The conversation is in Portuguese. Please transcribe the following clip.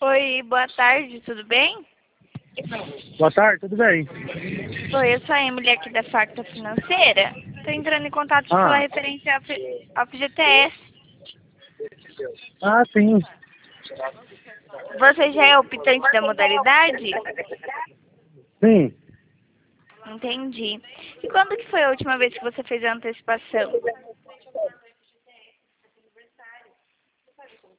Oi, boa tarde, tudo bem? Boa tarde, tudo bem? Oi, eu sou a Emily aqui da Facta Financeira. Estou entrando em contato para falar Ah, referente ao FGTS. sim. Você já é optante da modalidade? Sim. Entendi. E quando que foi a última vez que você fez a antecipação?